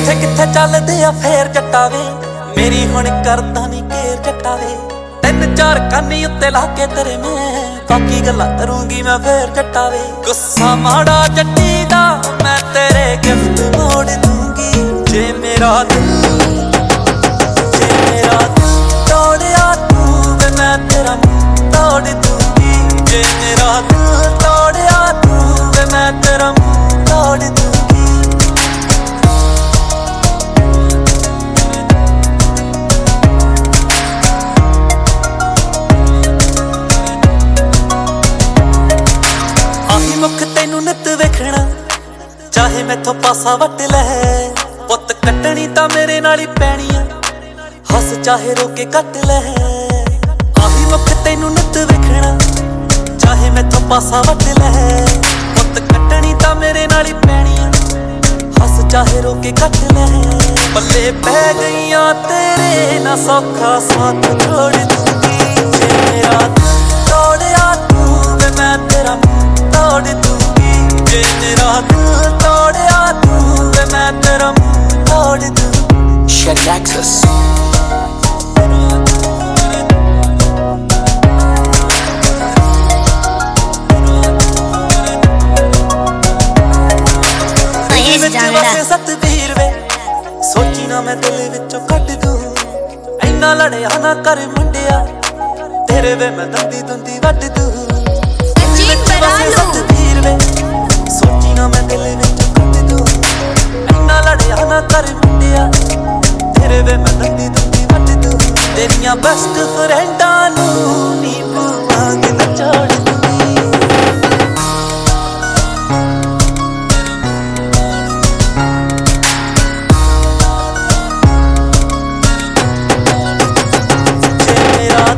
ਕਿੱਥੇ ਕਿੱਥੇ ਚੱਲਦੇ ਆ ਫੇਰ ਜੱਟਾ ਵੇ, ਮੇਰੀ ਹੁਣ ਕਰਦਾ ਨੀ ਘੇਰ ਜੱਟਾ ਵੇ। ਤਿੰਨ ਚਾਰ ਕਾਨੀ ਉੱਤੇ ਲਾ ਕੇ ਤੇਰੇ ਮੈਂ ਬਾਕੀ ਗੱਲਾਂ ਕਰੂੰਗੀ ਮੈਂ ਫੇਰ ਜੱਟਾ ਵੇ। ਗੁੱਸਾ ਮਾੜਾ ਜੱਟੀ ਦਾ ਮੈਂ ਤੇਰੇ ਗਿਫਟ ਮੋੜ ਦੂੰਗੀ, ਜੇ ਮੇਰਾ ਦਿਲ ਤੋੜਿਆ ਤੂੰ ਵੇ ਮੈਂ ਤੇਰਾ ਮੂੰਹ ਤੋੜ ਦੂੰਗੀ, ਜੇ ਮੇਰਾ ਦਿਲ ਤੋੜਿਆ ਤੂੰ ਵੇ ਮੈਂ ਤੇਰਾ ਮੂੰਹ ਤੋੜ ਦੂੰਗੀ। ਆਹੀ ਮੁੱਖ ਤੈਨੂੰ ਨਿੱਤ ਵੇਖਣਾ, ਚਾਹੇ ਮੈਥੋਂ ਪਾਸਾ ਵੱਟ ਲੈ, ਪੁੱਤ ਕੱਟਣੀ ਤਾਂ ਮੇਰੇ ਨਾਲ ਹੀ ਪੈਣੀ ਆ, ਹੱਸ ਚਾਹੇ ਰੋ ਕੇ ਕੱਟ ਲੈ। ਆਹੀ ਮੁੱਖ ਤੈਨੂੰ ਨਿੱਤ ਵੇਖਣਾ, ਚਾਹੇ ਮੈਥੋਂ ਪਾਸਾ ਵੱਟ ਲੈ, ਪੁੱਤ ਕੱਟਣੀ ਤਾਂ ਮੇਰੇ ਨਾਲ ਹੀ ਪੈਣੀ ਆ, ਹੱਸ ਚਾਹੇ ਰੋ ਕੇ ਕੱਟ ਲੈ। ਪੱਲੇ ਪੈ ਗਈਆਂ ਤੇਰੇ ਨਾ ਸੌਖਾ ਸਾਥ ਛੋੜ ਦੂੰਗੀ, ਜੇ ਮੇਰਾ ਦਿਲ ਤੋੜਿਆ ਤੂੰ ਵੇ ਮੈਂ ਤੇਰਾ ਮੂੰਹ ਤੋੜ ਦੂੰਗੀ, ਜੇ ਮੇਰਾ ਦਿਲ ਤੋੜਿਆ ਤੂੰ ਵੇ ਮੈਂ ਤੇਰਾ ਮੂੰਹ ਤੋੜ ਦੂੰਗੀ। Shed Nexus. ਸਤਵੀਰ ਵੇ ਸੋਚੀ ਨਾ ਮੈਂ ਦਿਲ ਵਿੱਚੋਂ ਕੱਢ ਦੂੰ, ਇੰਨਾ ਲੜਿਆ ਨਾ ਕਰ ਮੁੰਡਿਆ ਤੇਰੇ ਵੇ ਮੈਂ ਦੰਦੀ ਦੁੰਦੀ ਵੱਢ ਦੂੰ। ਸਤਵੀਰ ਵੇ ਸੋਚੀ ਨਾ ਮੈਂ ਦਿਲ ਵਿੱਚੋਂ ਕੱਢ ਦੂੰ, ਇੰਨਾ ਲੜਿਆ ਨਾ ਕਰ ਮੁੰਡਿਆ ਤੇਰੇ ਵੇ ਮੈਂ ਦੰਦੀ ਦੁੰਦੀ ਵੱਢ ਦੂੰ। ਤੇਰੀਆਂ ਬੈਸਟ ਫਰੈਂਡਾਂ ਨੂੰ ਨੀ ਭੁਲਾਂਗ ਨਚੋੜ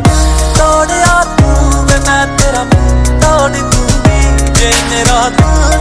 ਤੋੜਿਆ ਤੂੰ ਵੇ ਮੈਂ ਤੇਰਾ ਮੂੰਹ ਤੋੜ ਦੂੰਗੀ, ਜੇ ਮੇਰਾ ਦਿਲ